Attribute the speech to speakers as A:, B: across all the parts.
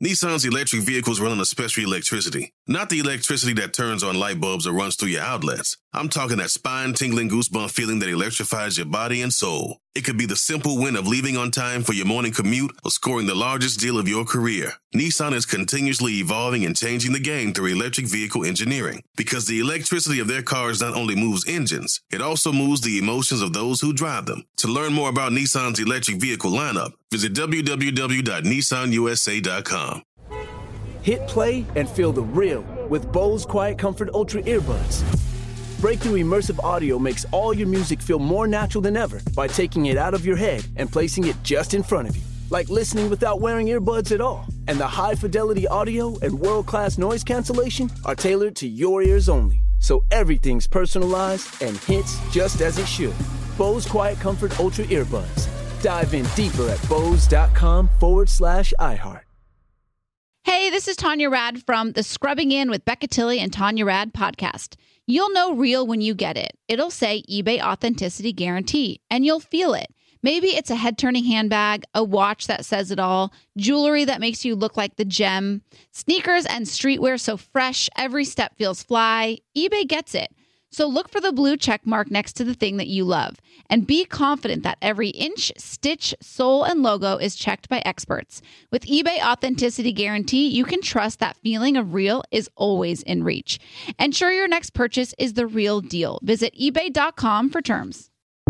A: Nissan's electric vehicles run on a special electricity. Not the electricity that turns on light bulbs or runs through your outlets. I'm talking that spine-tingling goosebump feeling that electrifies your body and soul. It could be the simple win of leaving on time for your morning commute or scoring the largest deal of your career. Nissan is continuously evolving and changing the game through electric vehicle engineering. Because the electricity of their cars not only moves engines, it also moves the emotions of those who drive them. To learn more about Nissan's electric vehicle lineup, visit www.nissanusa.com.
B: Hit play and feel the real with Bose Quiet Comfort Ultra earbuds. Breakthrough immersive audio makes all your music feel more natural than ever by taking it out of your head and placing it just in front of you. Like listening without wearing earbuds at all. And the high-fidelity audio and world-class noise cancellation are tailored to your ears only. So everything's personalized and hits just as it should. Bose Quiet Comfort Ultra earbuds. Dive in deeper at bose.com/iHeart.
C: Hey, this is Tanya Rad from the Scrubbing In with Becca Tilley and Tanya Rad podcast. You'll know real when you get it. It'll say eBay Authenticity Guarantee, and you'll feel it. Maybe it's a head-turning handbag, a watch that says it all, jewelry that makes you look like the gem, sneakers and streetwear so fresh, every step feels fly. eBay gets it. So look for the blue check mark next to the thing that you love and be confident that every inch, stitch, sole, and logo is checked by experts. With eBay Authenticity Guarantee, you can trust that feeling of real is always in reach. Ensure your next purchase is the real deal. Visit ebay.com for terms.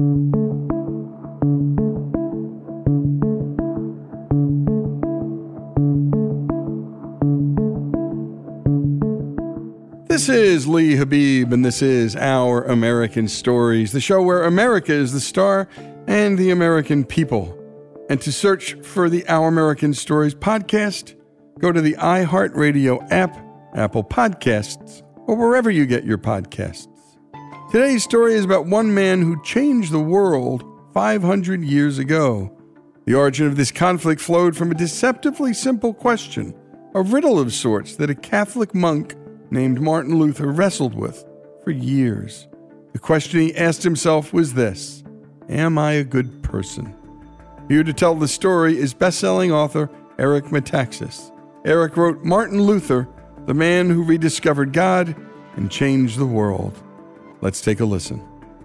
D: This is Lee Habib, and this is Our American Stories, the show where America is the star and the American people. And to search for the Our American Stories podcast, go to the iHeartRadio app, Apple Podcasts, or wherever you get your podcasts. Today's story is about one man who changed the world 500 years ago. The origin of this conflict flowed from a deceptively simple question, a riddle of sorts that a Catholic monk named Martin Luther wrestled with for years. The question he asked himself was this: am I a good person? Here to tell the story is best-selling author Eric Metaxas. Eric wrote Martin Luther, the man who rediscovered God and changed the world. Let's take a listen.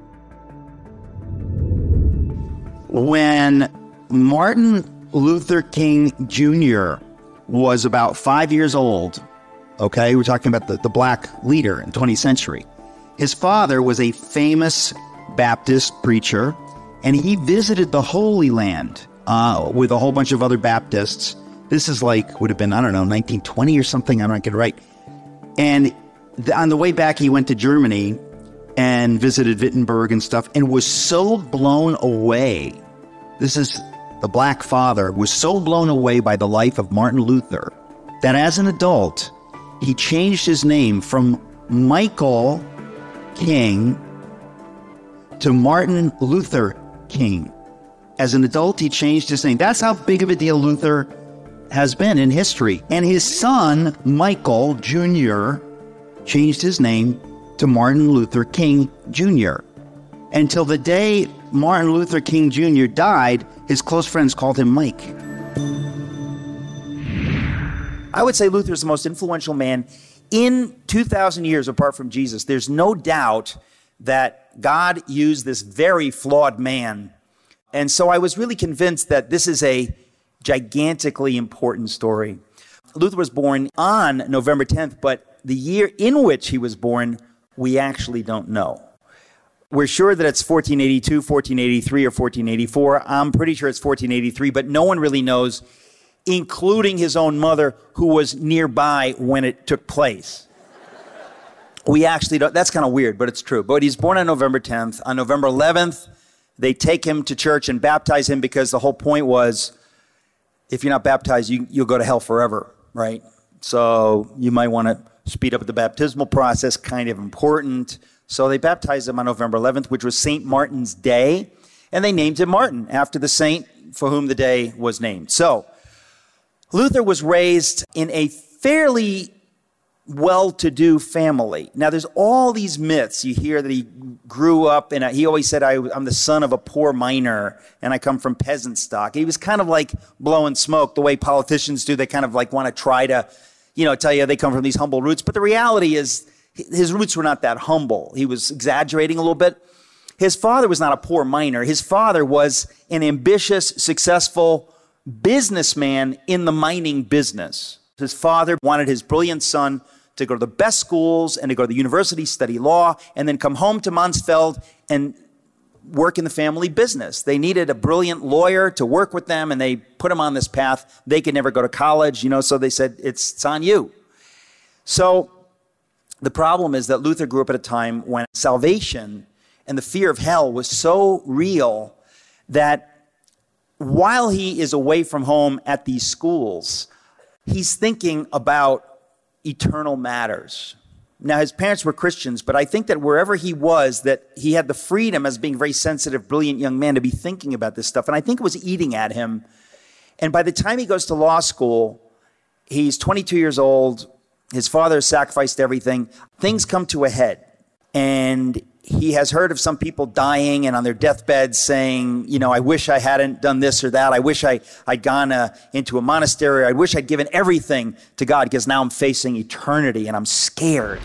E: When Martin Luther King Jr. was about 5 years old, okay, we're talking about the black leader in the 20th century. His father was a famous Baptist preacher, and he visited the Holy Land with a whole bunch of other Baptists. This is would have been, 1920 or something, I don't get it right. And on the way back, he went to Germany and visited Wittenberg and stuff, and was so blown away. This is the black father, was so blown away by the life of Martin Luther that as an adult, he changed his name from Michael King to Martin Luther King. As an adult, he changed his name. That's how big of a deal Luther has been in history. And his son, Michael Jr., changed his name to Martin Luther King Jr. Until the day Martin Luther King Jr. died, his close friends called him Mike. I would say Luther is the most influential man in 2,000 years apart from Jesus. There's no doubt that God used this very flawed man. And so I was really convinced that this is a gigantically important story. Luther was born on November 10th, but the year in which he was born, we actually don't know. We're sure that it's 1482, 1483, or 1484. I'm pretty sure it's 1483, but no one really knows, including his own mother, who was nearby when it took place. We actually don't, that's kind of weird, but it's true. But he's born on November 10th. On November 11th, they take him to church and baptize him because the whole point was, if you're not baptized, you'll go to hell forever, right? So you might want to speed up the baptismal process, kind of important. So they baptized him on November 11th, which was St. Martin's Day, and they named him Martin after the saint for whom the day was named. So Luther was raised in a fairly well-to-do family. Now, there's all these myths. You hear that he grew up in he always said, I'm the son of a poor miner, and I come from peasant stock. He was kind of like blowing smoke the way politicians do. They kind of like want to try to, tell you they come from these humble roots. But the reality is his roots were not that humble. He was exaggerating a little bit. His father was not a poor miner. His father was an ambitious, successful businessman in the mining business. His father wanted his brilliant son to go to the best schools and to go to the university, study law, and then come home to Mansfeld and work in the family business. They needed a brilliant lawyer to work with them, and they put him on this path. They could never go to college, so they said, it's on you. So the problem is that Luther grew up at a time when salvation and the fear of hell was so real that while he is away from home at these schools, he's thinking about eternal matters. Now, his parents were Christians, but I think that wherever he was, that he had the freedom as being a very sensitive, brilliant young man to be thinking about this stuff. And I think it was eating at him. And by the time he goes to law school, he's 22 years old. His father has sacrificed everything. Things come to a head. And he has heard of some people dying and on their deathbed saying, I wish I hadn't done this or that. I wish I'd gone into a monastery. I wish I'd given everything to God because now I'm facing eternity and I'm scared.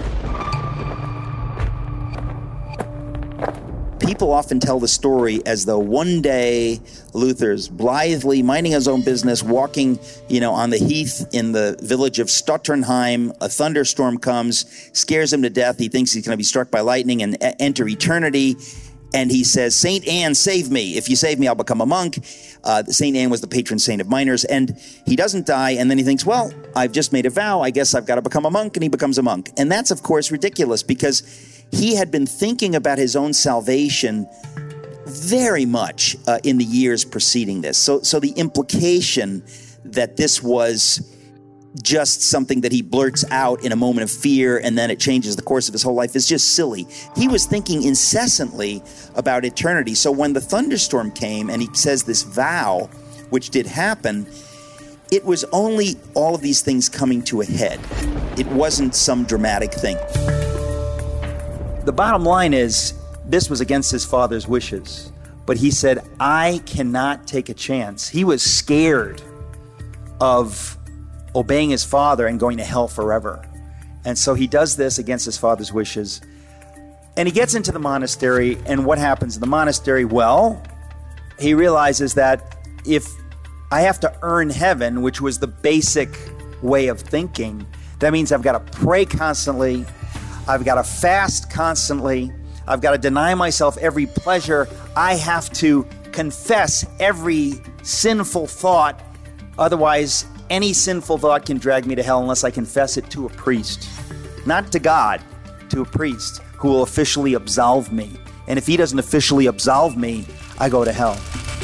E: People often tell the story as though one day Luther's blithely minding his own business, walking, on the heath in the village of Stotternheim. A thunderstorm comes, scares him to death. He thinks he's going to be struck by lightning and enter eternity. And he says, Saint Anne, save me. If you save me, I'll become a monk. Saint Anne was the patron saint of miners. And he doesn't die. And then he thinks, well, I've just made a vow. I guess I've got to become a monk. And he becomes a monk. And that's, of course, ridiculous because he had been thinking about his own salvation very much in the years preceding this. So the implication that this was just something that he blurts out in a moment of fear and then it changes the course of his whole life is just silly. He was thinking incessantly about eternity. So when the thunderstorm came and he says this vow, which did happen, it was only all of these things coming to a head. It wasn't some dramatic thing. The bottom line is, this was against his father's wishes. But he said, I cannot take a chance. He was scared of obeying his father and going to hell forever. And so he does this against his father's wishes. And he gets into the monastery, and what happens in the monastery? Well, he realizes that if I have to earn heaven, which was the basic way of thinking, that means I've got to pray constantly, I've got to fast constantly, I've got to deny myself every pleasure, I have to confess every sinful thought, otherwise any sinful thought can drag me to hell unless I confess it to a priest. Not to God, to a priest who will officially absolve me. And if he doesn't officially absolve me, I go to hell.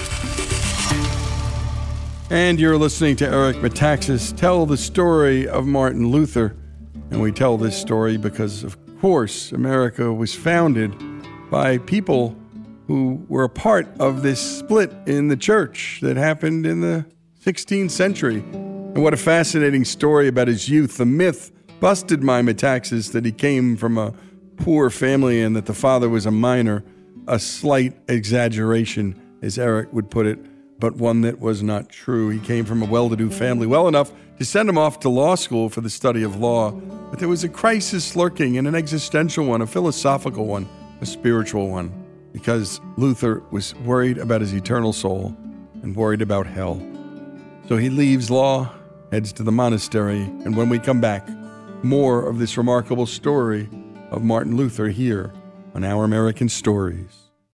D: And you're listening to Eric Metaxas tell the story of Martin Luther. And we tell this story because, of course, America was founded by people who were a part of this split in the church that happened in the 16th century. And what a fascinating story about his youth. The myth busted my Metaxas that he came from a poor family and that the father was a miner. A slight exaggeration, as Eric would put it, but one that was not true. He came from a well-to-do family, well enough to send him off to law school for the study of law. But there was a crisis lurking, and an existential one, a philosophical one, a spiritual one, because Luther was worried about his eternal soul and worried about hell. So he leaves law, heads to the monastery, and when we come back, more of this remarkable story of Martin Luther here on Our American Stories.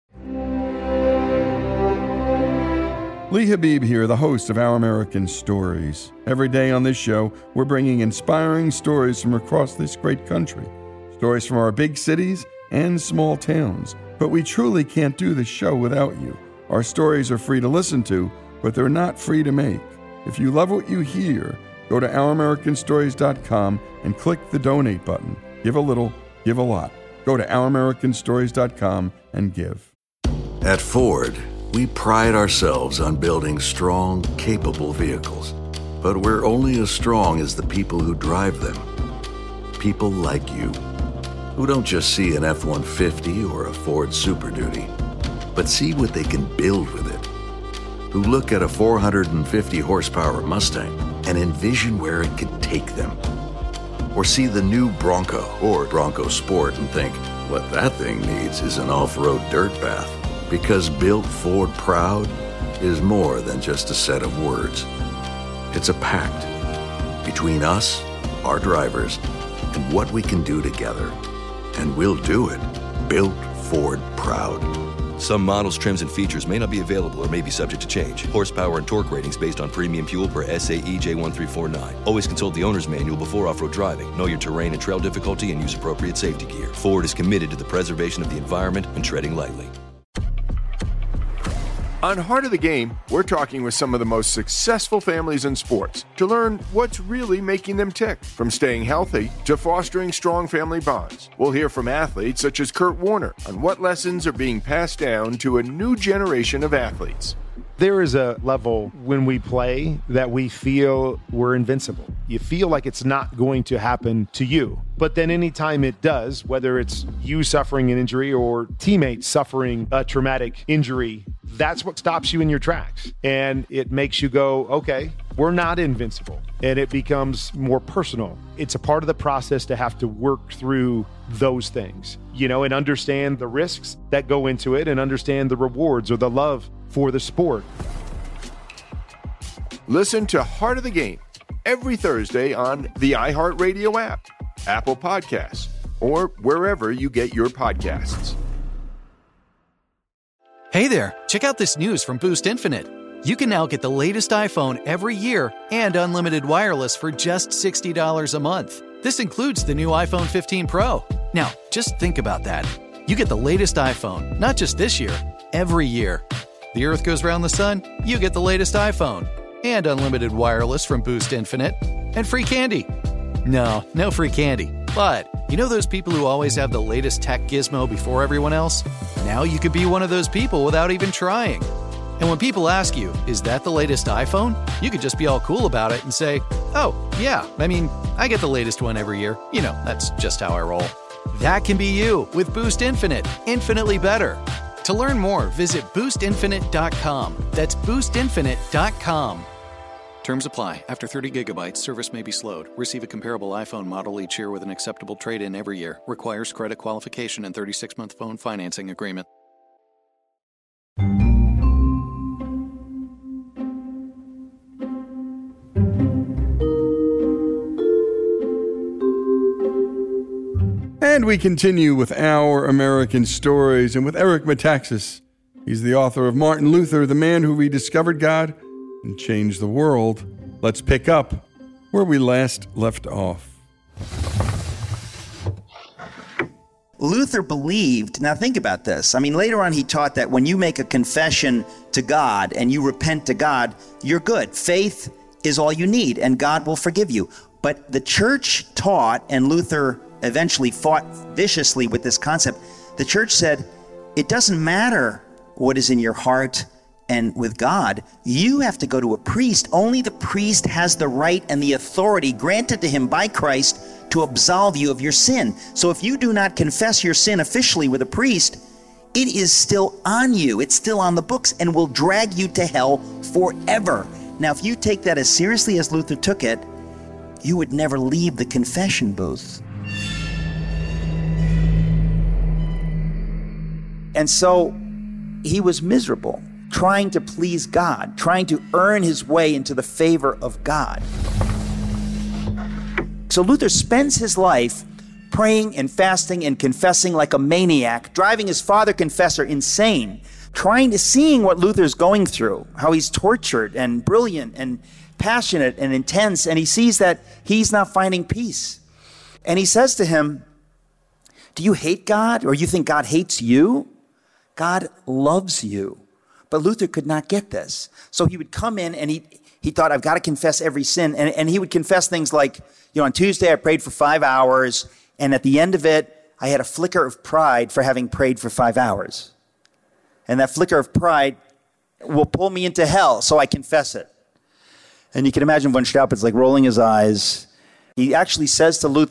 D: Lee Habib here, the host of Our American Stories. Every day on this show, we're bringing inspiring stories from across this great country. Stories from our big cities and small towns. But we truly can't do this show without you. Our stories are free to listen to, but they're not free to make. If you love what you hear, go to OurAmericanStories.com and click the donate button. Give a little, give a lot. Go to OurAmericanStories.com and give.
F: At Ford, we pride ourselves on building strong, capable vehicles. But we're only as strong as the people who drive them. people like you, who don't just see an F-150 or a Ford Super Duty, but see what they can build with it, who look at a 450 horsepower Mustang and envision where it could take them, or see the new Bronco or Bronco Sport and think, what that thing needs is an off-road dirt path, because Built Ford Proud is more than just a set of words. It's a pact between us, our drivers, and what we can do together. And we'll do it. Built Ford Proud.
G: Some models, trims, and features may not be available or may be subject to change. Horsepower and torque ratings based on premium fuel per SAE J1349. Always consult the owner's manual before off-road driving. Know your terrain and trail difficulty and use appropriate safety gear. Ford is committed to the preservation of the environment and treading lightly.
H: On Heart of the Game, we're talking with some of the most successful families in sports to learn what's really making them tick, from staying healthy to fostering strong family bonds. We'll hear from athletes such as Kurt Warner on what lessons are being passed down to a new generation of athletes.
I: There is a level when we play that we feel we're invincible. You feel like it's not going to happen to you. But then anytime it does, whether it's you suffering an injury or teammates suffering a traumatic injury, that's what stops you in your tracks. And it makes you go, okay, we're not invincible. And it becomes more personal. It's a part of the process to have to work through those things, and understand the risks that go into it and understand the rewards or the love for the sport.
H: Listen to Heart of the Game every Thursday on the iHeartRadio app, Apple Podcasts, or wherever you get your podcasts.
J: Hey there, check out this news from Boost Infinite. You can now get the latest iPhone every year and unlimited wireless for just $60 a month. This includes the new iPhone 15 Pro. Now, just think about that. You get the latest iPhone, not just this year, every year. The Earth goes around the sun, you get the latest iPhone. And unlimited wireless from Boost Infinite. And free candy. No free candy. But you know those people who always have the latest tech gizmo before everyone else? Now you could be one of those people without even trying. And when people ask you, is that the latest iPhone? You could just be all cool about it and say, oh, yeah, I get the latest one every year. That's just how I roll. That can be you with Boost Infinite. Infinitely better. To learn more, visit boostinfinite.com. That's boostinfinite.com. Terms apply. After 30 gigabytes, service may be slowed. Receive a comparable iPhone model each year with an acceptable trade-in every year. Requires credit qualification and 36-month phone financing agreement.
D: And we continue with Our American Stories and with Eric Metaxas. He's the author of Martin Luther, the Man Who Rediscovered God and Changed the World. Let's pick up where we last left off.
E: Luther believed, now think about this. Later on he taught that when you make a confession to God and you repent to God, you're good. Faith is all you need and God will forgive you. But the church taught, and Luther eventually fought viciously with this concept, the church said, it doesn't matter what is in your heart and with God. You have to go to a priest. Only the priest has the right and the authority granted to him by Christ to absolve you of your sin. So if you do not confess your sin officially with a priest, it is still on you. It's still on the books and will drag you to hell forever. Now, if you take that as seriously as Luther took it, you would never leave the confession booth. And so he was miserable, trying to please God, trying to earn his way into the favor of God. So Luther spends his life praying and fasting and confessing like a maniac, driving his father confessor insane, seeing what Luther's going through, how he's tortured and brilliant and passionate and intense, and he sees that he's not finding peace. And he says to him, do you hate God, or you think God hates you? God loves you. But Luther could not get this. So he would come in and he thought, I've got to confess every sin. And he would confess things like, on Tuesday I prayed for 5 hours, and at the end of it, I had a flicker of pride for having prayed for 5 hours. And that flicker of pride will pull me into hell, so I confess it. And you can imagine von Staupitz rolling his eyes. He actually says to Luther,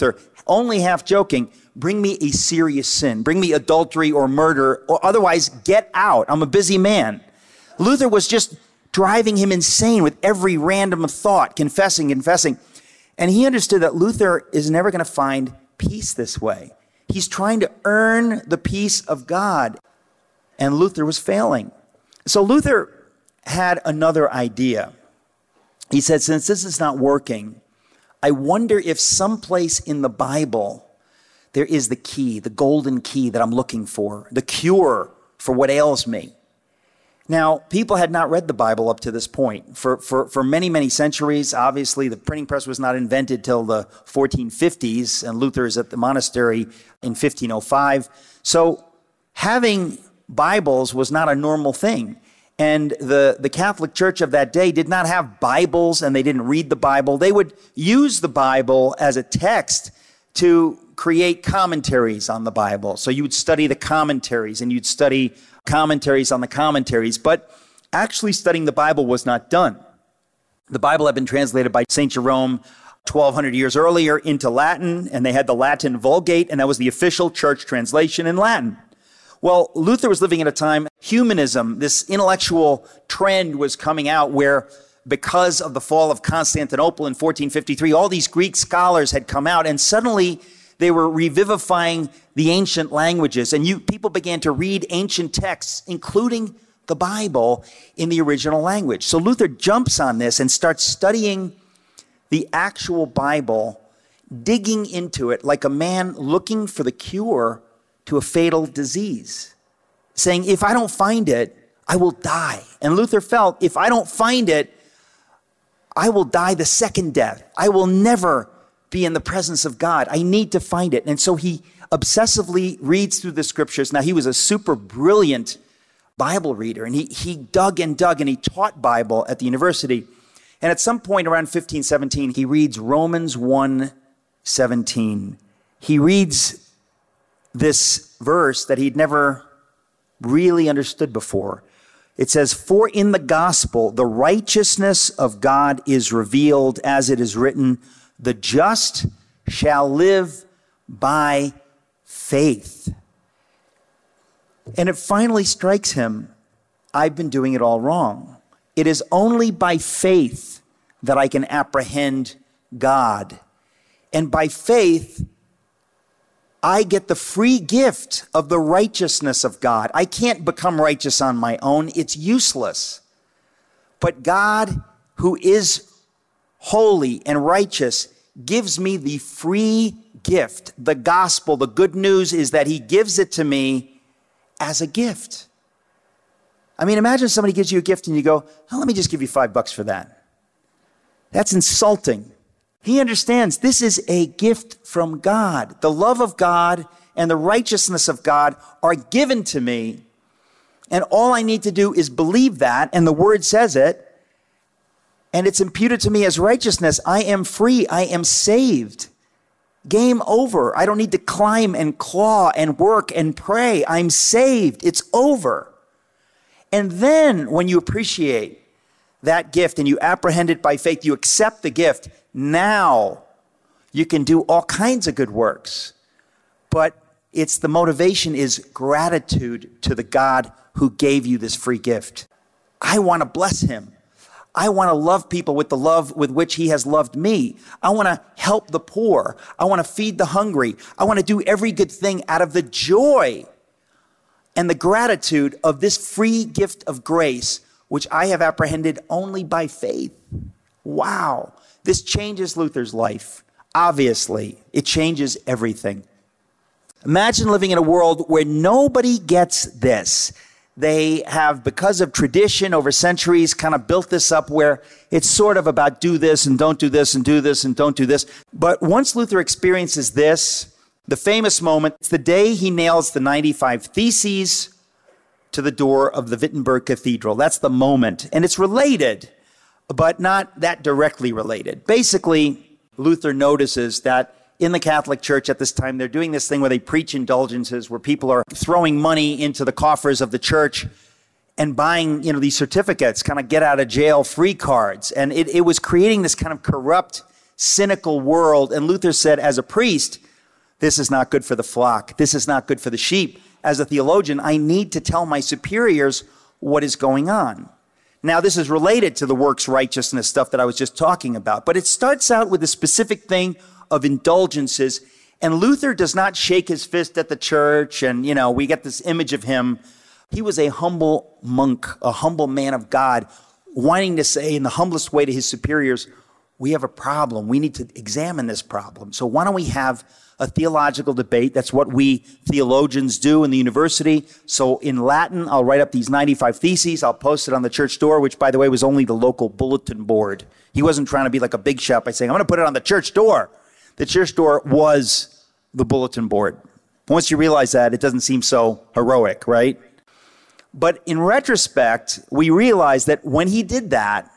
E: only half joking, bring me a serious sin. Bring me adultery or murder, or otherwise get out. I'm a busy man. Luther was just driving him insane with every random thought, confessing. And he understood that Luther is never going to find peace this way. He's trying to earn the peace of God. And Luther was failing. So Luther had another idea. He said, since this is not working, I wonder if someplace in the Bible there is the key, the golden key that I'm looking for, the cure for what ails me. Now, people had not read the Bible up to this point. For many, many centuries, obviously, the printing press was not invented till the 1450s, and Luther is at the monastery in 1505. So having Bibles was not a normal thing. And the Catholic Church of that day did not have Bibles, and they didn't read the Bible. They would use the Bible as a text to create commentaries on the Bible. So you would study the commentaries, and you'd study commentaries on the commentaries. But actually studying the Bible was not done. The Bible had been translated by St. Jerome 1,200 years earlier into Latin, and they had the Latin Vulgate, and that was the official church translation in Latin. Well, Luther was living at a time, humanism, this intellectual trend was coming out where because of the fall of Constantinople in 1453, all these Greek scholars had come out, and suddenly they were revivifying the ancient languages. And people began to read ancient texts, including the Bible, in the original language. So Luther jumps on this and starts studying the actual Bible, digging into it like a man looking for the cure to a fatal disease, saying, if I don't find it, I will die. And Luther felt, if I don't find it, I will die the second death. I will never be in the presence of God. I need to find it. And so he obsessively reads through the scriptures. Now, he was a super brilliant Bible reader, and he dug and he taught Bible at the university. And at some point around 1517, he reads Romans 1:17. He reads this verse that he'd never really understood before. It says, for in the gospel, the righteousness of God is revealed, as it is written, the just shall live by faith. And it finally strikes him, I've been doing it all wrong. It is only by faith that I can apprehend God. And by faith, I get the free gift of the righteousness of God. I can't become righteous on my own. It's useless. But God, who is holy and righteous, gives me the free gift. The gospel, the good news is that he gives it to me as a gift. I mean, imagine somebody gives you a gift and you go, oh, let me just give you $5 for that. That's insulting. He understands this is a gift from God. The love of God and the righteousness of God are given to me. And all I need to do is believe that, and the word says it, and it's imputed to me as righteousness. I am free. I am saved. Game over. I don't need to climb and claw and work and pray. I'm saved. It's over. And then when you appreciate that gift and you apprehend it by faith, you accept the gift, now you can do all kinds of good works. But it's the motivation is gratitude to the God who gave you this free gift. I want to bless him. I want to love people with the love with which he has loved me. I want to help the poor. I want to feed the hungry. I want to do every good thing out of the joy and the gratitude of this free gift of grace, which I have apprehended only by faith. Wow. This changes Luther's life. Obviously, it changes everything. Imagine living in a world where nobody gets this. They have, because of tradition over centuries, kind of built this up where it's sort of about do this and don't do this and do this and don't do this. But once Luther experiences this, the famous moment, it's the day he nails the 95 Theses to the door of the Wittenberg Cathedral. That's the moment. And it's related, but not that directly related. Basically, Luther notices that in the Catholic Church at this time, they're doing this thing where they preach indulgences, where people are throwing money into the coffers of the church and buying, these certificates, kind of get out of jail free cards. And it was creating this kind of corrupt, cynical world. And Luther said, as a priest, This is not good for the flock. This is not good for the sheep. As a theologian, I need to tell my superiors what is going on. Now, this is related to the works righteousness stuff that I was just talking about, but it starts out with a specific thing of indulgences. And Luther does not shake his fist at the church. And, we get this image of him. He was a humble monk, a humble man of God, wanting to say in the humblest way to his superiors, we have a problem. We need to examine this problem. So why don't we have a theological debate? That's what we theologians do in the university. So in Latin, I'll write up these 95 theses. I'll post it on the church door, which, by the way, was only the local bulletin board. He wasn't trying to be like a big shot by saying, I'm going to put it on the church door. The church door was the bulletin board. Once you realize that, it doesn't seem so heroic, right? But in retrospect, we realize that when he did that,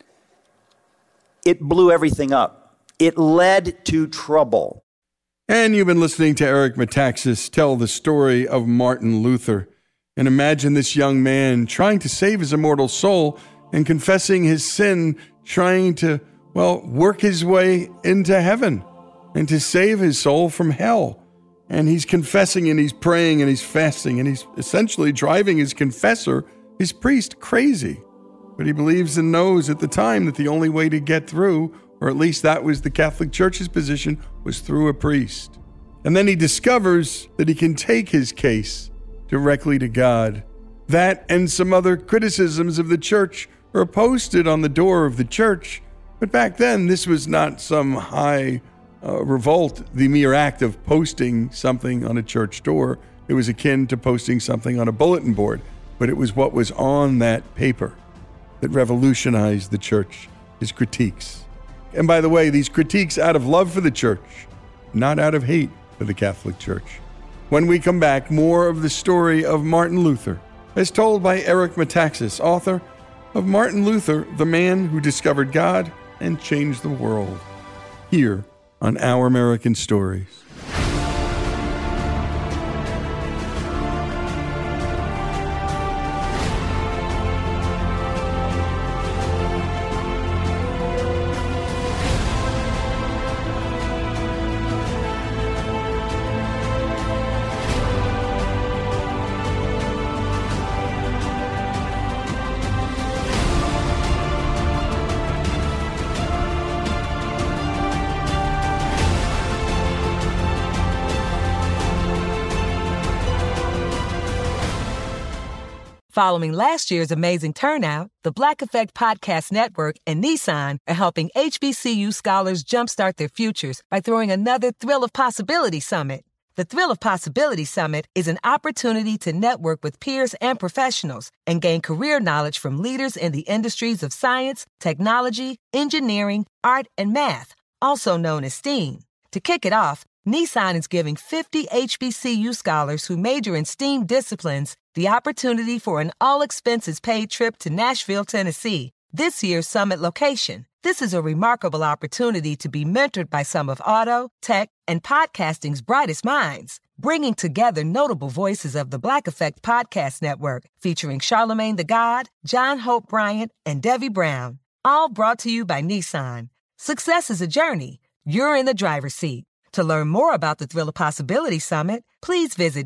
E: it blew everything up. It led to trouble.
D: And you've been listening to Eric Metaxas tell the story of Martin Luther. And imagine this young man trying to save his immortal soul and confessing his sin, trying to, work his way into heaven and to save his soul from hell. And he's confessing and he's praying and he's fasting and he's essentially driving his confessor, his priest, crazy. But he believes and knows at the time that the only way to get through, or at least that was the Catholic Church's position, was through a priest. And then he discovers that he can take his case directly to God. That and some other criticisms of the church are posted on the door of the church. But back then, this was not some high revolt, the mere act of posting something on a church door. It was akin to posting something on a bulletin board, but it was what was on that paper that revolutionized the church, his critiques. And by the way, these critiques out of love for the church, not out of hate for the Catholic Church. When we come back, more of the story of Martin Luther, as told by Eric Metaxas, author of Martin Luther, the Man Who Discovered God and Changed the World, here on Our American Stories.
K: Following last year's amazing turnout, the Black Effect Podcast Network and Nissan are helping HBCU scholars jumpstart their futures by throwing another Thrill of Possibility Summit. The Thrill of Possibility Summit is an opportunity to network with peers and professionals and gain career knowledge from leaders in the industries of science, technology, engineering, art, and math, also known as STEAM. To kick it off, Nissan is giving 50 HBCU scholars who major in STEAM disciplines the opportunity for an all-expenses-paid trip to Nashville, Tennessee, this year's summit location. This is a remarkable opportunity to be mentored by some of auto, tech, and podcasting's brightest minds, bringing together notable voices of the Black Effect Podcast Network, featuring Charlemagne the God, John Hope Bryant, and Debbie Brown, all brought to you by Nissan. Success is a journey. You're in the driver's seat. To learn more about the Thrill of Possibility Summit, please visit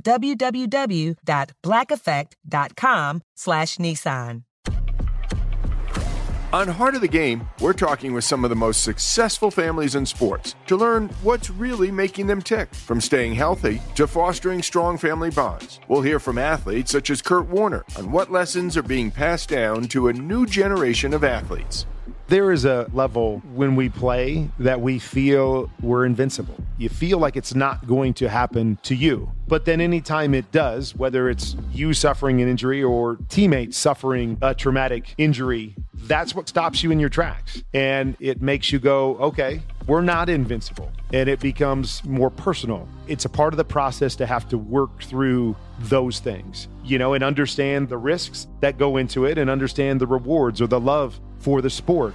K: www.blackeffect.com/Nissan.
H: On Heart of the Game, we're talking with some of the most successful families in sports to learn what's really making them tick, from staying healthy to fostering strong family bonds. We'll hear from athletes such as Kurt Warner on what lessons are being passed down to a new generation of athletes.
I: There is a level when we play that we feel we're invincible. You feel like it's not going to happen to you. But then anytime it does, whether it's you suffering an injury or teammates suffering a traumatic injury, that's what stops you in your tracks. And it makes you go, okay, we're not invincible. And it becomes more personal. It's a part of the process to have to work through those things, and understand the risks that go into it and understand the rewards or the love for the sport.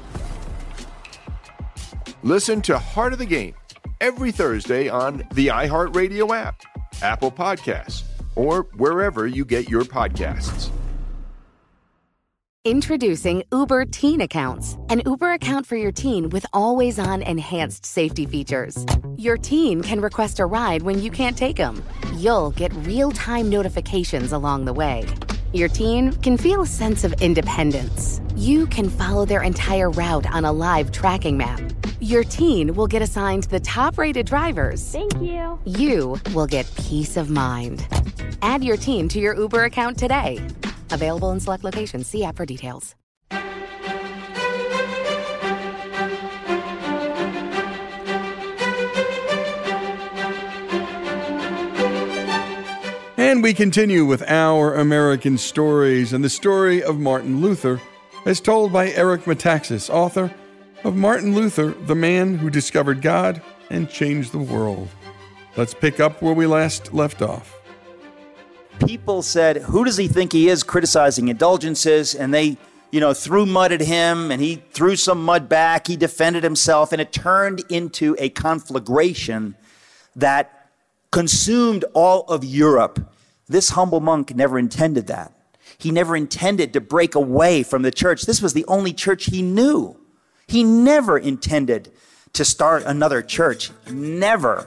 H: Listen to Heart of the Game every Thursday on the iHeartRadio app, Apple Podcasts, or wherever you get your podcasts.
L: Introducing Uber Teen Accounts, an Uber account for your teen with always-on enhanced safety features. Your teen can request a ride when you can't take them. You'll get real-time notifications along the way. Your teen can feel a sense of independence. You can follow their entire route on a live tracking map. Your teen will get assigned the top-rated drivers.
M: Thank you.
L: You will get peace of mind. Add your teen to your Uber account today. Available in select locations. See app for details.
D: And we continue with Our American Stories and the story of Martin Luther, as told by Eric Metaxas, author of Martin Luther, the Man Who Discovered God and Changed the World. Let's pick up where we last left off.
N: People said, who does he think he is, criticizing indulgences? And they, threw mud at him, and he threw some mud back. He defended himself, and it turned into a conflagration that consumed all of Europe. This humble monk never intended that. He never intended to break away from the church. This was the only church he knew. He never intended to start another church. Never.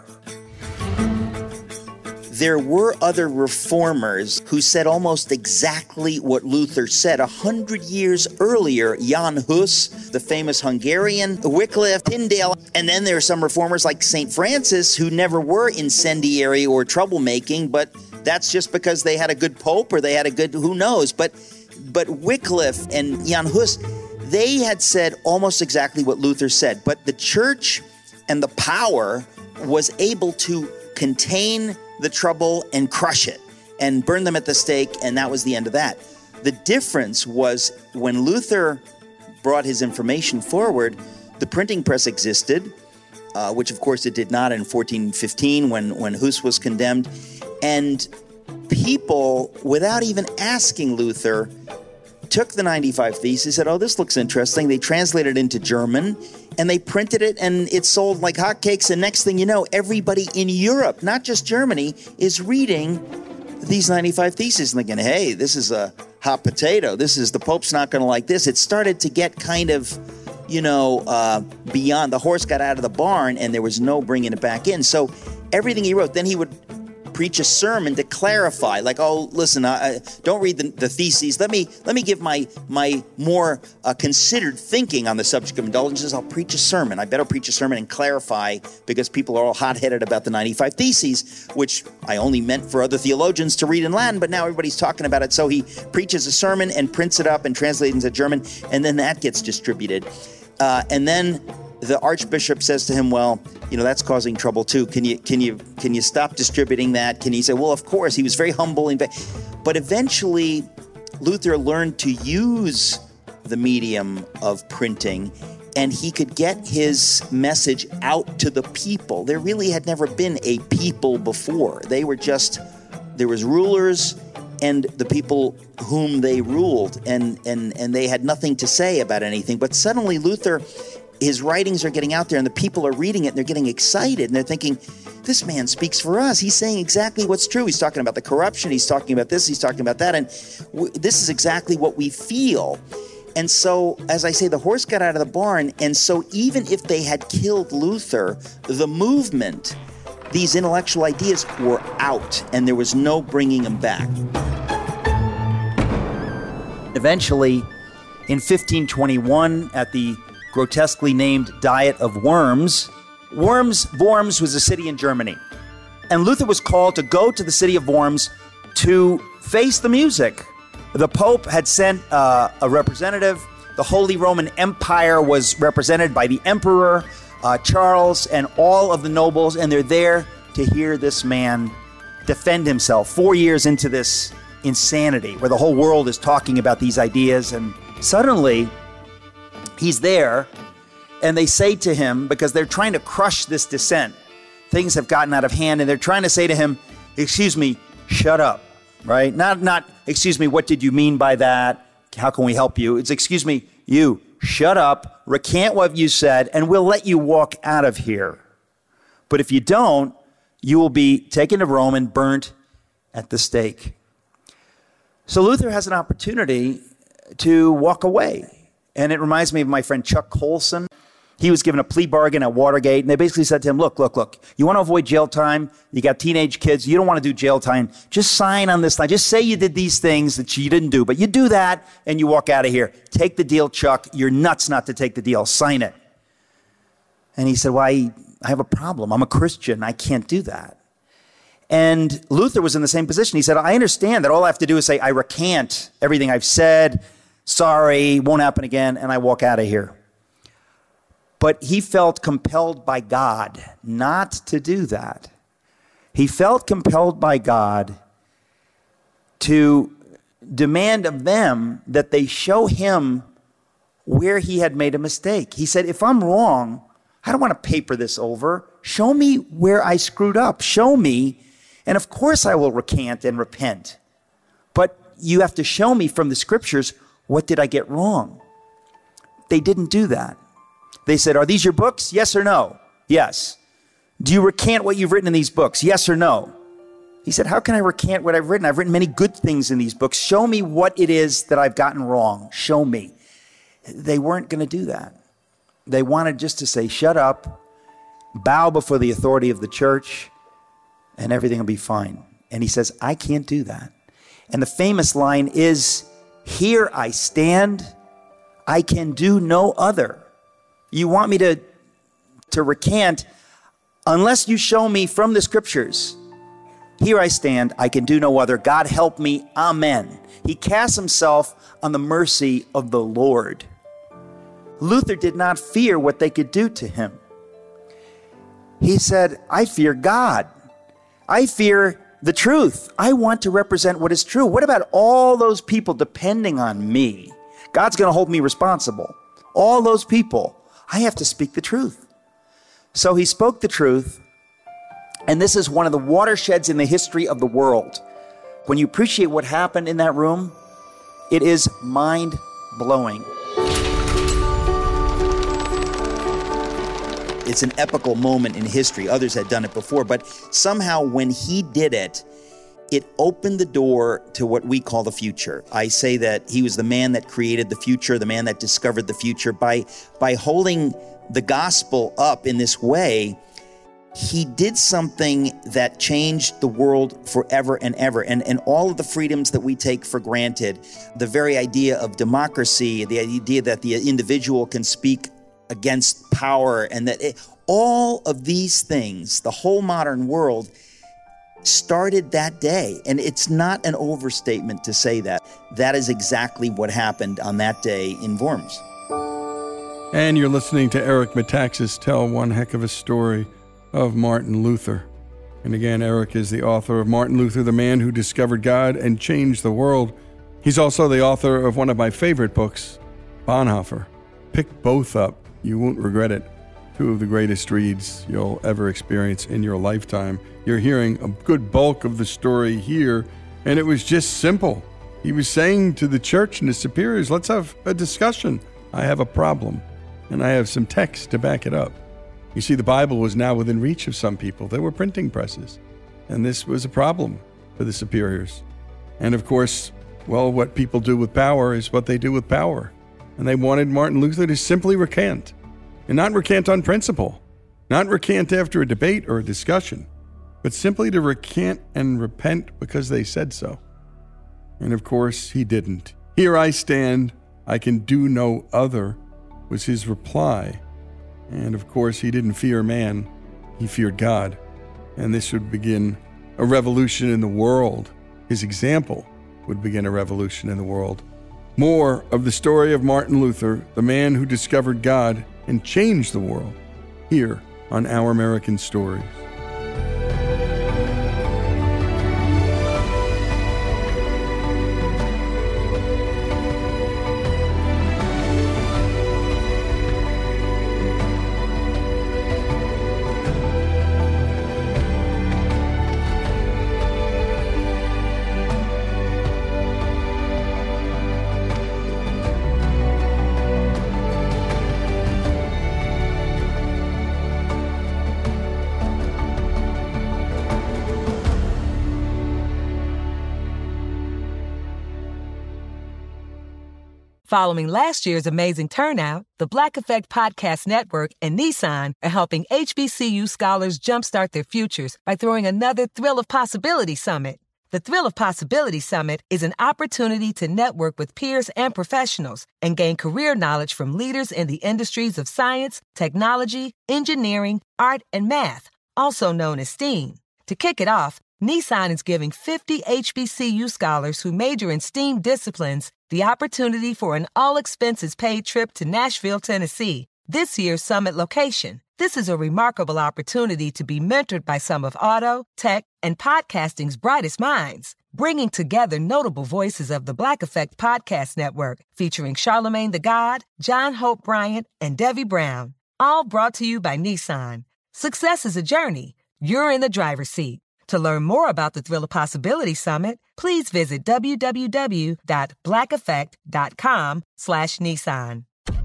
O: There were other reformers who said almost exactly what Luther said 100 years earlier. Jan Hus, the famous Hungarian, Wycliffe, Tyndale, and then there are some reformers like St. Francis who never were incendiary or troublemaking, but that's just because they had a good pope or they had a good, who knows. But Wycliffe and Jan Hus, they had said almost exactly what Luther said, but the church and the power was able to contain the trouble and crush it and burn them at the stake, and that was the end of that. The difference was when Luther brought his information forward, the printing press existed, which of course it did not in 1415 when Hus was condemned, and people, without even asking Luther, took the 95 Theses, said, oh, this looks interesting. They translated it into German, and they printed it, and it sold like hotcakes. And next thing you know, everybody in Europe, not just Germany, is reading these 95 Theses and thinking, hey, this is a hot potato. The Pope's not going to like this. It started to get kind of, beyond. The horse got out of the barn, and there was no bringing it back in. So everything he wrote, then he would preach a sermon to clarify, like, oh, listen, don't read the theses. Let me give my more considered thinking on the subject of indulgences. I'll preach a sermon. I better preach a sermon and clarify, because people are all hot-headed about the 95 Theses, which I only meant for other theologians to read in Latin, but now everybody's talking about it. So he preaches a sermon and prints it up and translates it into German, and then that gets distributed. And then the archbishop says to him, well, that's causing trouble too. Can you stop distributing that? Can he say, well, of course. He was very humble. But eventually, Luther learned to use the medium of printing, and he could get his message out to the people. There really had never been a people before. There was rulers and the people whom they ruled, and they had nothing to say about anything. But suddenly Luther, his writings are getting out there, and the people are reading it, and they're getting excited, and they're thinking, this man speaks for us. He's saying exactly what's true. He's talking about the corruption. He's talking about this. He's talking about that. And this is exactly what we feel. And so, as I say, the horse got out of the barn. And so even if they had killed Luther, the movement, these intellectual ideas were out, and there was no bringing them back.
N: Eventually, in 1521, at the grotesquely named Diet of Worms. Worms was a city in Germany. And Luther was called to go to the city of Worms to face the music. The Pope had sent a representative. The Holy Roman Empire was represented by the Emperor, Charles, and all of the nobles, and they're there to hear this man defend himself 4 years into this insanity where the whole world is talking about these ideas. And suddenly, he's there, and they say to him, because they're trying to crush this dissent, things have gotten out of hand, and they're trying to say to him, excuse me, shut up, right? Not, excuse me, what did you mean by that? How can we help you? It's, excuse me, you, shut up, recant what you said, and we'll let you walk out of here. But if you don't, you will be taken to Rome and burnt at the stake. So Luther has an opportunity to walk away. And it reminds me of my friend Chuck Colson. He was given a plea bargain at Watergate, and they basically said to him, look, you want to avoid jail time? You got teenage kids. You don't want to do jail time. Just sign on this line. Just say you did these things that you didn't do, but you do that, and you walk out of here. Take the deal, Chuck. You're nuts not to take the deal. Sign it. And he said, well, I have a problem. I'm a Christian. I can't do that. And Luther was in the same position. He said, I understand that all I have to do is say, I recant everything I've said. Sorry, won't happen again, and I walk out of here. But he felt compelled by God not to do that. He felt compelled by God to demand of them that they show him where he had made a mistake. He said, if I'm wrong, I don't want to paper this over. Show me where I screwed up. Show me, and of course I will recant and repent. But you have to show me from the scriptures, what did I get wrong? They didn't do that. They said, are these your books? Yes or no? Yes. Do you recant what you've written in these books? Yes or no? He said, how can I recant what I've written? I've written many good things in these books. Show me what it is that I've gotten wrong. Show me. They weren't going to do that. They wanted just to say, shut up, bow before the authority of the church, and everything will be fine. And he says, I can't do that. And the famous line is, here I stand, I can do no other. You want me to recant, unless you show me from the scriptures, here I stand, I can do no other. God help me, amen. He casts himself on the mercy of the Lord. Luther did not fear what they could do to him. He said, I fear God. I fear the truth. I want to represent what is true. What about all those people depending on me? God's going to hold me responsible. All those people, I have to speak the truth. So he spoke the truth, and this is one of the watersheds in the history of the world. When you appreciate what happened in that room, it is mind-blowing. It's an epical moment in history. Others had done it before, but somehow when he did it, it opened the door to what we call the future. I say that he was the man that created the future, the man that discovered the future. By holding the gospel up in this way, he did something that changed the world forever and ever. And all of the freedoms that we take for granted, the very idea of democracy, the idea that the individual can speak against power, and that all of these things, the whole modern world, started that day. And it's not an overstatement to say that. That is exactly what happened on that day in Worms.
D: And you're listening to Eric Metaxas tell one heck of a story of Martin Luther. And again, Eric is the author of Martin Luther, the Man Who Discovered God and Changed the World. He's also the author of one of my favorite books, Bonhoeffer. Pick both up. You won't regret it. Two of the greatest reads you'll ever experience in your lifetime. You're hearing a good bulk of the story here, and it was just simple. He was saying to the church and his superiors, let's have a discussion. I have a problem, and I have some text to back it up. You see, the Bible was now within reach of some people. There were printing presses, and this was a problem for the superiors. And of course, well, what people do with power is what they do with power. And they wanted Martin Luther to simply recant, and not recant on principle, not recant after a debate or a discussion, but simply to recant and repent because they said so. And of course, he didn't. Here I stand, I can do no other, was his reply. And of course, he didn't fear man, he feared God. And this would begin a revolution in the world. His example would begin a revolution in the world. More of the story of Martin Luther, the man who discovered God and changed the world, here on Our American Stories.
K: Following last year's amazing turnout, the Black Effect Podcast Network and Nissan are helping HBCU scholars jumpstart their futures by throwing another Thrill of Possibility Summit. The Thrill of Possibility Summit is an opportunity to network with peers and professionals and gain career knowledge from leaders in the industries of science, technology, engineering, art, and math, also known as STEAM. To kick it off, Nissan is giving 50 HBCU scholars who major in STEAM disciplines the opportunity for an all-expenses-paid trip to Nashville, Tennessee, this year's summit location. This is a remarkable opportunity to be mentored by some of auto, tech, and podcasting's brightest minds, bringing together notable voices of the Black Effect Podcast Network, featuring Charlemagne the God, John Hope Bryant, and Debbie Brown. All brought to you by Nissan. Success is a journey. You're in the driver's seat. To learn more about the Thrill of Possibility Summit, please visit www.blackeffect.com/Nissan.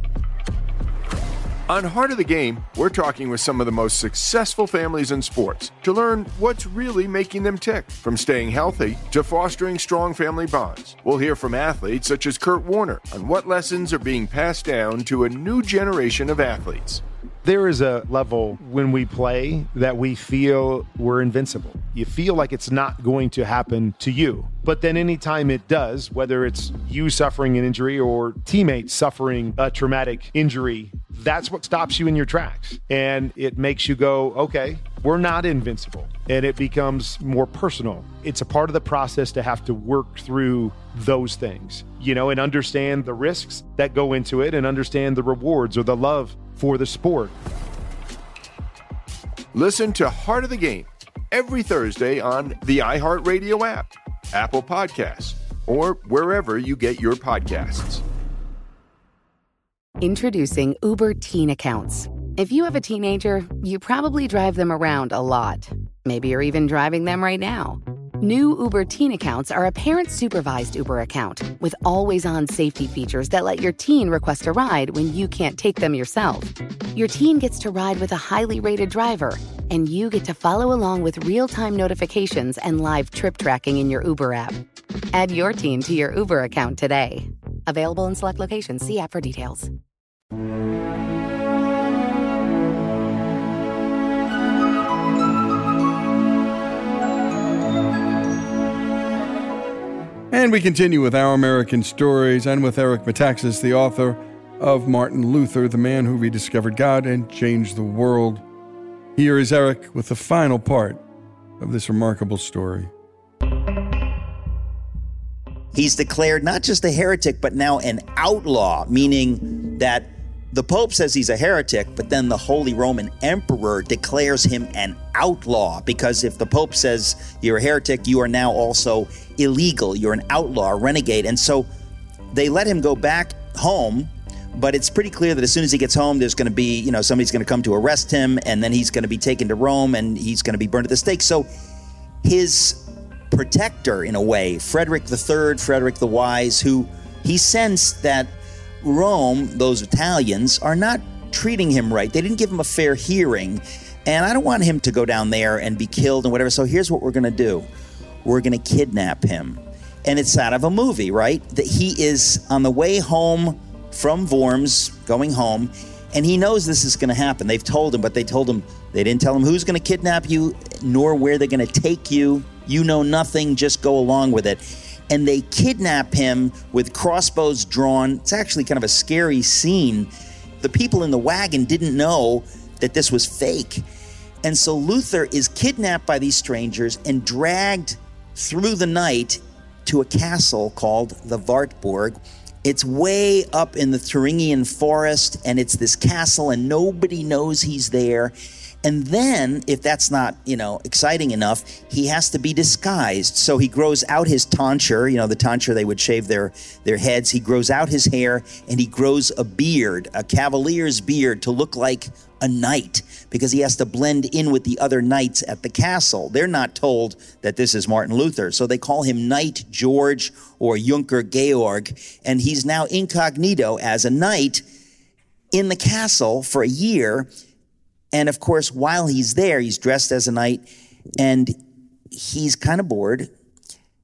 H: On Heart of the Game, we're talking with some of the most successful families in sports to learn what's really making them tick, from staying healthy to fostering strong family bonds. We'll hear from athletes such as Kurt Warner on what lessons are being passed down to a new generation of athletes.
I: There is a level when we play that we feel we're invincible. You feel like it's not going to happen to you. But then anytime it does, whether it's you suffering an injury or teammates suffering a traumatic injury, that's what stops you in your tracks. And it makes you go, okay, we're not invincible. And it becomes more personal. It's a part of the process to have to work through those things, and understand the risks that go into it and understand the rewards or the love for the sport.
H: Listen to Heart of the Game every Thursday on the iHeartRadio app, Apple Podcasts, or wherever you get your podcasts.
L: Introducing Uber Teen Accounts. If you have a teenager, you probably drive them around a lot. Maybe you're even driving them right now. New Uber Teen Accounts are a parent-supervised Uber account with always-on safety features that let your teen request a ride when you can't take them yourself. Your teen gets to ride with a highly rated driver, and you get to follow along with real-time notifications and live trip tracking in your Uber app. Add your teen to your Uber account today. Available in select locations. See app for details.
D: And we continue with Our American Stories and with Eric Metaxas, the author of Martin Luther, the man who rediscovered God and changed the world. Here is Eric with the final part of this remarkable story.
O: He's declared not just a heretic, but now an outlaw, meaning that the Pope says he's a heretic, but then the Holy Roman Emperor declares him an outlaw, because if the Pope says you're a heretic, you are now also illegal. You're an outlaw, a renegade. And so they let him go back home, but it's pretty clear that as soon as he gets home, there's going to be, somebody's going to come to arrest him, and then he's going to be taken to Rome, and he's going to be burned at the stake. So his protector, in a way, Frederick III, Frederick the Wise, who he sensed that Rome, those Italians, are not treating him right. They didn't give him a fair hearing, and I don't want him to go down there and be killed and whatever. So here's what we're going to do. We're going to kidnap him. And it's out of a movie, right? That he is on the way home from Worms, going home, and he knows this is going to happen. They've told him, but they didn't tell him who's going to kidnap you, nor where they're going to take you. You know nothing, just go along with it. And they kidnap him with crossbows drawn. It's actually kind of a scary scene. The people in the wagon didn't know that this was fake. And so Luther is kidnapped by these strangers and dragged through the night to a castle called the Wartburg. It's way up in the Thuringian forest, and it's this castle, and nobody knows he's there. And then, if that's not, exciting enough, he has to be disguised. So he grows out his tonsure, the tonsure they would shave their heads. He grows out his hair, and he grows a beard, a cavalier's beard, to look like a knight, because he has to blend in with the other knights at the castle. They're not told that this is Martin Luther, so they call him Knight George or Junker Georg, and he's now incognito as a knight in the castle for a year. And of course, while he's there, he's dressed as a knight, and he's kind of bored.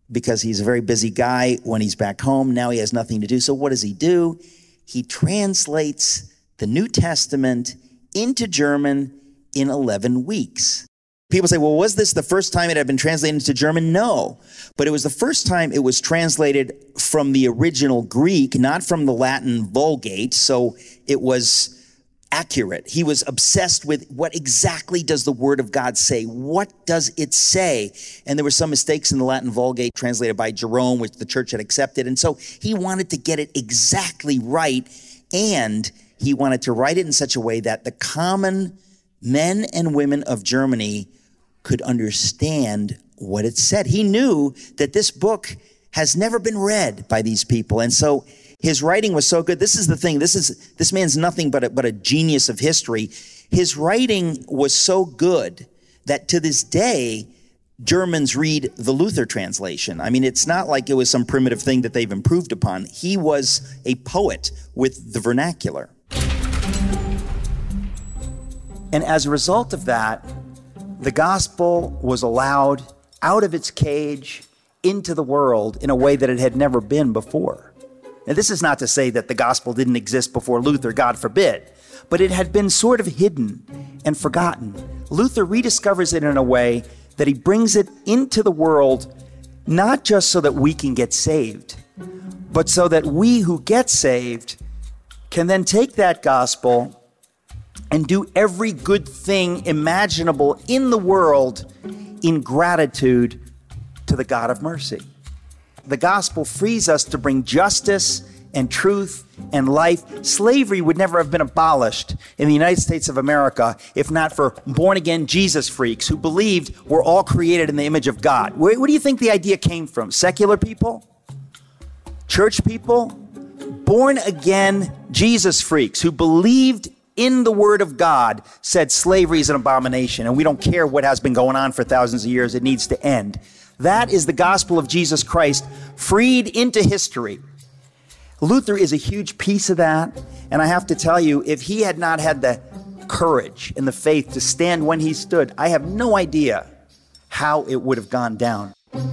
O: because he's a very busy guy when he's back home. Now he has nothing to do. So what does he do? He translates the New Testament into German in 11 weeks. People say, well, was this the first time it had been translated into German? No, but it was the first time it was translated from the original Greek, not from the Latin Vulgate, so it was accurate. He was obsessed with what exactly does the Word of God say? What does it say? And there were some mistakes in the Latin Vulgate translated by Jerome, which the church had accepted, and so he wanted to get it exactly right, and he wanted to write it in such a way that the common men and women of Germany could understand what it said. He knew that this book has never been read by these people. And so his writing was so good. This is the thing. This man's nothing but a genius of history. His writing was so good that to this day, Germans read the Luther translation. I mean, it's not like it was some primitive thing that they've improved upon. He was a poet with the vernacular. And as a result of that, the gospel was allowed out of its cage into the world in a way that it had never been before. Now, this is not to say that the gospel didn't exist before Luther, God forbid, but it had been sort of hidden and forgotten. Luther rediscovers it in a way that he brings it into the world, not just so that we can get saved, but so that we who get saved can then take that gospel and do every good thing imaginable in the world in gratitude to the God of mercy. The gospel frees us to bring justice and truth and life. Slavery would never have been abolished in the United States of America if not for born-again Jesus freaks who believed we're all created in the image of God. Where do you think the idea came from? Secular people? Church people? Born-again Jesus freaks who believed in the Word of God said slavery is an abomination and we don't care what has been going on for thousands of years. It needs to end. That is the gospel of Jesus Christ freed into history. Luther is a huge piece of that. And I have to tell you, if he had not had the courage and the faith to stand when he stood, I have no idea how it would have gone down.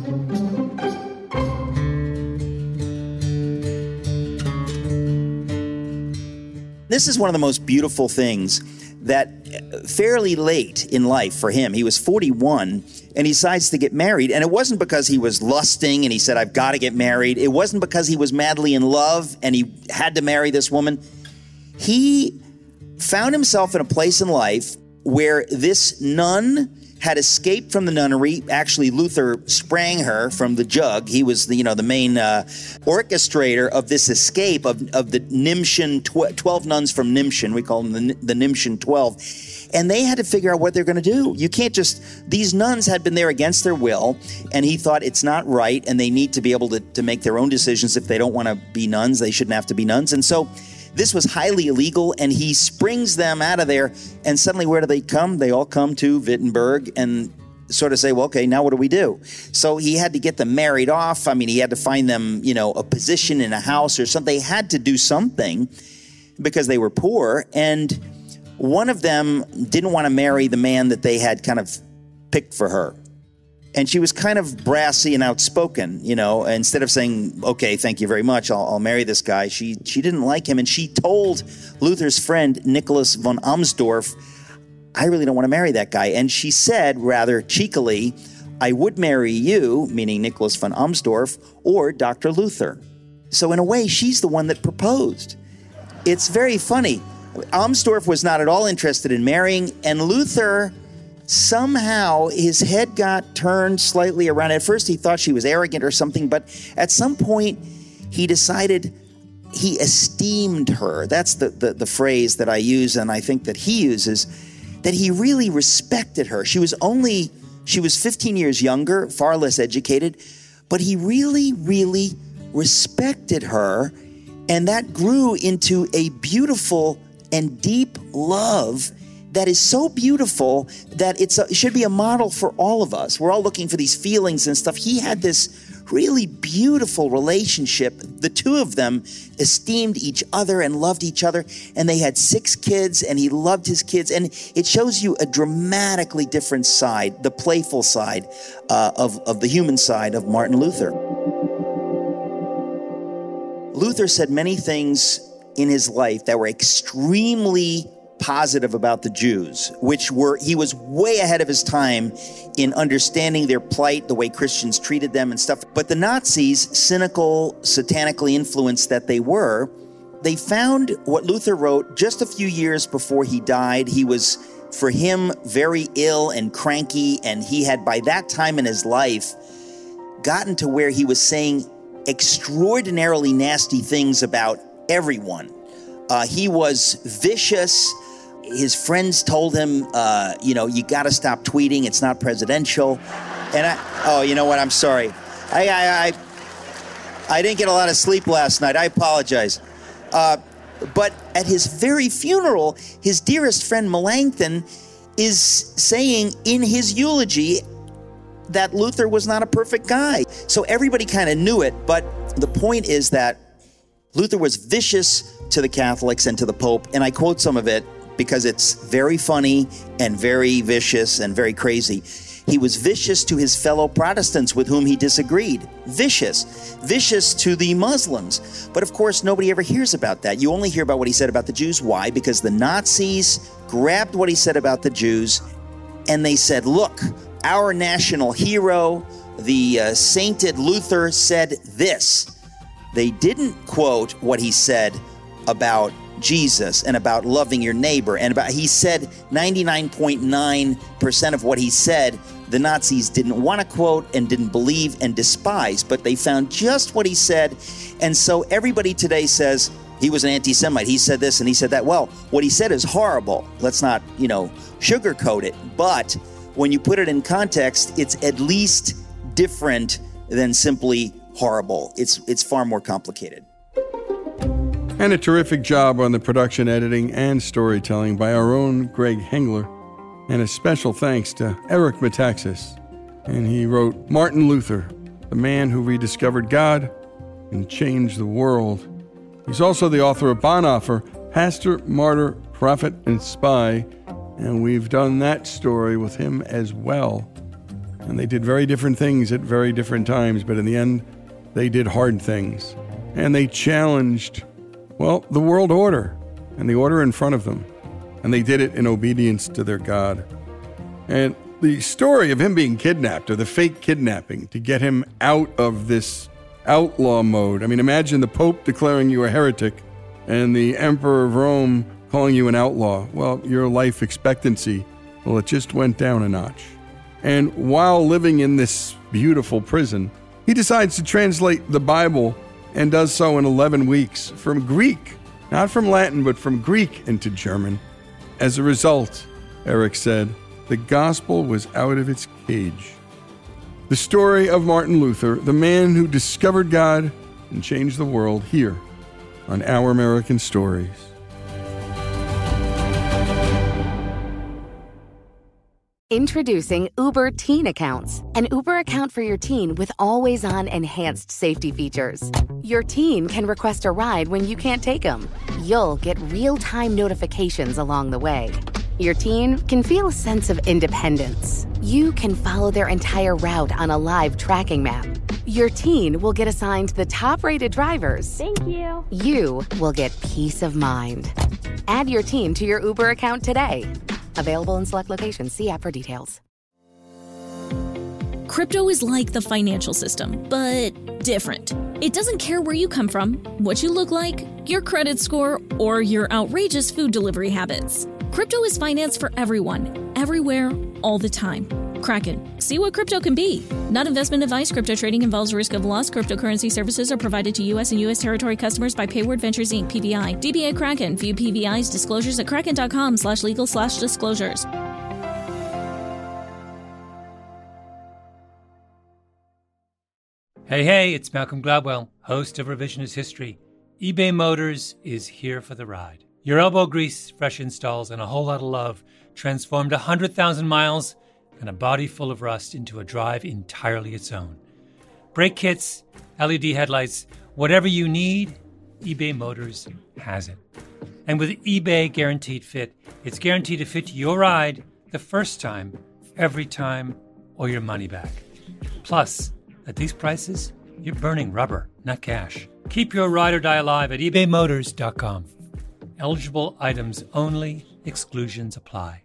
O: This is one of the most beautiful things that fairly late in life for him, he was 41 and he decides to get married. And it wasn't because he was lusting and he said, I've got to get married. It wasn't because he was madly in love and he had to marry this woman. He found himself in a place in life where this nun had escaped from the nunnery. Actually, Luther sprang her from the jug. He was the main orchestrator of this escape of the Nimshin, 12 nuns from Nimshin. We call them the Nimshin 12. And they had to figure out what they're going to do. You can't just, these nuns had been there against their will, and he thought it's not right, and they need to be able to make their own decisions. If they don't want to be nuns, they shouldn't have to be nuns. And so this was highly illegal, and he springs them out of there, and suddenly where do they come? They all come to Wittenberg and sort of say, well, okay, now what do we do? So he had to get them married off. I mean, he had to find them, a position in a house or something. They had to do something because they were poor, and one of them didn't want to marry the man that they had kind of picked for her. And she was kind of brassy and outspoken, instead of saying, okay, thank you very much, I'll marry this guy. She didn't like him. And she told Luther's friend, Nicholas von Amsdorf, I really don't want to marry that guy. And she said rather cheekily, I would marry you, meaning Nicholas von Amsdorf, or Dr. Luther. So in a way, she's the one that proposed. It's very funny. Amsdorf was not at all interested in marrying, and Luther, somehow his head got turned slightly around. At first he thought she was arrogant or something, but at some point he decided he esteemed her. That's the phrase that I use, and I think that he uses, that he really respected her. She was 15 years younger, far less educated, but he really, really respected her, and that grew into a beautiful and deep love that is so beautiful that it should be a model for all of us. We're all looking for these feelings and stuff. He had this really beautiful relationship. The two of them esteemed each other and loved each other, and they had 6 kids, and he loved his kids. And it shows you a dramatically different side, the playful side of the human side of Martin Luther. Luther said many things in his life that were extremely positive about the Jews, he was way ahead of his time in understanding their plight, the way Christians treated them and stuff. But the Nazis, cynical, satanically influenced that they were, they found what Luther wrote just a few years before he died. He was, for him, very ill and cranky, and he had, by that time in his life, gotten to where he was saying extraordinarily nasty things about everyone. He was vicious. His friends told him, you got to stop tweeting. It's not presidential. And you know what? I'm sorry. I didn't get a lot of sleep last night. I apologize. But at his very funeral, his dearest friend Melanchthon is saying in his eulogy that Luther was not a perfect guy. So everybody kind of knew it. But the point is that Luther was vicious to the Catholics and to the Pope. And I quote some of it because it's very funny and very vicious and very crazy. He was vicious to his fellow Protestants with whom he disagreed. Vicious to the Muslims. But of course, nobody ever hears about that. You only hear about what he said about the Jews. Why? Because the Nazis grabbed what he said about the Jews and they said, look, our national hero, the sainted Luther, said this. They didn't quote what he said about Jesus and about loving your neighbor, and he said 99.9% of what he said the Nazis didn't want to quote and didn't believe and despise, but they found just what he said. And so everybody today says he was an anti-Semite, he said this and he said that. Well, what he said is horrible. Let's not, sugarcoat it. But when you put it in context, it's at least different than simply horrible. It's far more complicated.
D: And a terrific job on the production, editing, and storytelling by our own Greg Hengler. And a special thanks to Eric Metaxas. And he wrote, Martin Luther, the man who rediscovered God and changed the world. He's also the author of Bonhoeffer, Pastor, Martyr, Prophet, and Spy. And we've done that story with him as well. And they did very different things at very different times, but in the end, they did hard things. And they challenged, the world order and the order in front of them. And they did it in obedience to their God. And the story of him being kidnapped, or the fake kidnapping, to get him out of this outlaw mode. I mean, imagine the Pope declaring you a heretic and the Emperor of Rome calling you an outlaw. Well, your life expectancy, it just went down a notch. And while living in this beautiful prison, he decides to translate the Bible and does so in 11 weeks from Greek, not from Latin, but from Greek into German. As a result, Eric said, the gospel was out of its cage. The story of Martin Luther, the man who discovered God and changed the world, here on Our American Stories.
L: Introducing Uber Teen Accounts, an Uber account for your teen with always-on enhanced safety features. Your teen can request a ride when you can't take them. You'll get real-time notifications along the way. Your teen can feel a sense of independence. You can follow their entire route on a live tracking map. Your teen will get assigned the top-rated drivers.
M: Thank you.
L: You will get peace of mind. Add your teen to your Uber account today. Available in select locations. See app for details.
M: Crypto is like the financial system, but different. It doesn't care where you come from, what you look like, your credit score, or your outrageous food delivery habits. Crypto is finance for everyone, everywhere, all the time. Kraken. See what crypto can be. Not investment advice. Crypto trading involves risk of loss. Cryptocurrency services are provided to U.S. and U.S. territory customers by Payward Ventures Inc. PVI. DBA Kraken. View PVI's disclosures at kraken.com/legal/disclosures.
P: Hey, it's Malcolm Gladwell, host of Revisionist History. eBay Motors is here for the ride. Your elbow grease, fresh installs, and a whole lot of love transformed 100,000 miles and a body full of rust into a drive entirely its own. brake kits, LED headlights, whatever you need, eBay Motors has it. And with eBay Guaranteed Fit, it's guaranteed to fit your ride the first time, every time, or your money back. Plus, at these prices, you're burning rubber, not cash. Keep your ride or die alive at ebaymotors.com. Eligible items only. Exclusions apply.